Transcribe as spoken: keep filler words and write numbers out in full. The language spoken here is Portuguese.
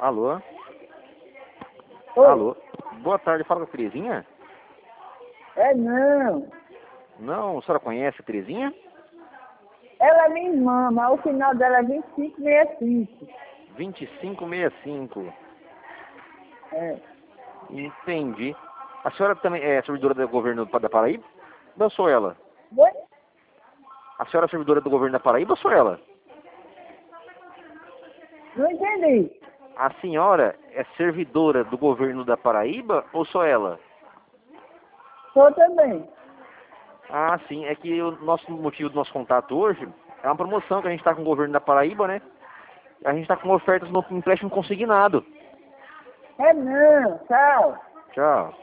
Alô? Oi. Alô? Boa tarde, fala com a Terezinha? É não. Não, a senhora conhece a Terezinha? Ela é minha irmã, mas o final dela é vinte e cinco sessenta e cinco. vinte e cinco sessenta e cinco. É. Entendi. A senhora também é servidora do governo da Paraíba? Ou sou ela? Oi? A senhora é servidora do governo da Paraíba ou sou ela? Não entendi. A senhora é servidora do governo da Paraíba ou sou ela? Sou também. Ah, sim. É que o nosso motivo do nosso contato hoje é uma promoção que a gente está com o governo da Paraíba, né? A gente está com ofertas no empréstimo consignado. É não. Tchau. Tchau.